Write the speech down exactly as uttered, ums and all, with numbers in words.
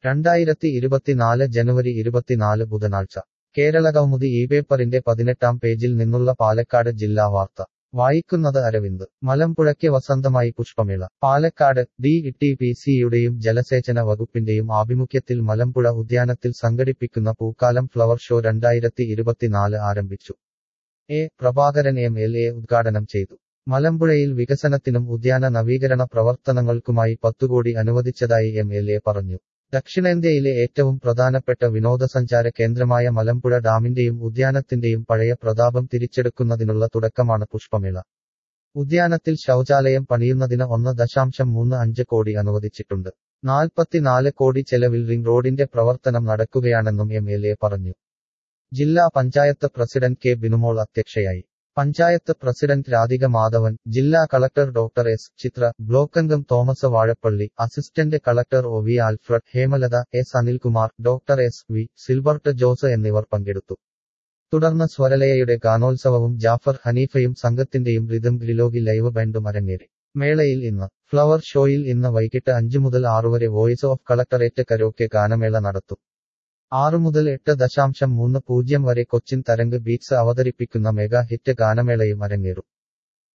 രണ്ടായിരത്തി ഇരുപത്തിനാല് ജനുവരി ഇരുപത്തിനാല് ബുധനാഴ്ച കേരളകൗമുദി ഈ പേപ്പറിന്റെ പതിനെട്ടാം പേജിൽ നിന്നുള്ള പാലക്കാട് ജില്ലാ വാർത്ത വായിക്കുന്നത് അരവിന്ദ്. മലമ്പുഴയ്ക്ക് വസന്തമായി പുഷ്പമേള. പാലക്കാട് ഡി ടി പി സിയുടെയും ജലസേചന വകുപ്പിന്റെയും ആഭിമുഖ്യത്തിൽ മലമ്പുഴ ഉദ്യാനത്തിൽ സംഘടിപ്പിക്കുന്ന പൂക്കാലം ഫ്ലവർ ഷോ രണ്ടായിരത്തി ഇരുപത്തിനാല് ആരംഭിച്ചു. A Prabhakaran M L A ഉദ്ഘാടനം ചെയ്തു. മലമ്പുഴയിൽ വികസനത്തിനും ഉദ്യാന നവീകരണ പ്രവർത്തനങ്ങൾക്കുമായി പത്തുകോടി അനുവദിച്ചതായി എം എൽ എ പറഞ്ഞു. ദക്ഷിണേന്ത്യയിലെ ഏറ്റവും പ്രധാനപ്പെട്ട വിനോദസഞ്ചാര കേന്ദ്രമായ മലമ്പുഴ ഡാമിന്റെയും ഉദ്യാനത്തിന്റെയും പഴയ പ്രതാപം തിരിച്ചെടുക്കുന്നതിനുള്ള തുടക്കമാണ് പുഷ്പമേള. ഉദ്യാനത്തിൽ ശൗചാലയം പണിയുന്നതിന് ഒന്ന് ദശാംശം മൂന്ന് അഞ്ച് കോടി അനുവദിച്ചിട്ടുണ്ട്. നാൽപ്പത്തിനാല് കോടി ചെലവിൽ റിംഗ് റോഡിന്റെ പ്രവർത്തനം നടക്കുകയാണെന്നും എം എൽ എ പറഞ്ഞു. ജില്ലാ പഞ്ചായത്ത് പ്രസിഡന്റ് കെ ബിനുമോൾ അധ്യക്ഷയായി. പഞ്ചായത്ത് പ്രസിഡന്റ് രാധിക മാധവൻ, ജില്ലാ കളക്ടർ ഡോക്ടർ എസ് ചിത്ര, ബ്ലോക്കംഗം Thomas Vazhappally, assistant collector O V Alfred, Hemalatha, S Anilkumar, doctor S V Silbert Jose എന്നിവർ പങ്കെടുത്തു. തുടർന്ന് സ്വരലയയുടെ ഗാനോത്സവവും ജാഫർ ഹനീഫയും സംഘത്തിന്റെയും റിതം ഗ്രിലോഗി ലൈവ് ബാൻഡും അരങ്ങേറി. മേളയിൽ ഇന്ന് ഫ്ലവർ ഷോയിൽ ഇന്ന് വൈകിട്ട് അഞ്ചു മുതൽ ആറു വരെ വോയിസ് ഓഫ് കളക്ടറേറ്റ് കരോക്കെ ഗാനമേള നടത്തും. ആറു മുതൽ എട്ട് ദശാംശം മൂന്ന് പൂജ്യം വരെ കൊച്ചിൻ തരംഗ് ബീറ്റ്സ് അവതരിപ്പിക്കുന്ന മെഗാ ഹിറ്റ് ഗാനമേളയും അരങ്ങേറും.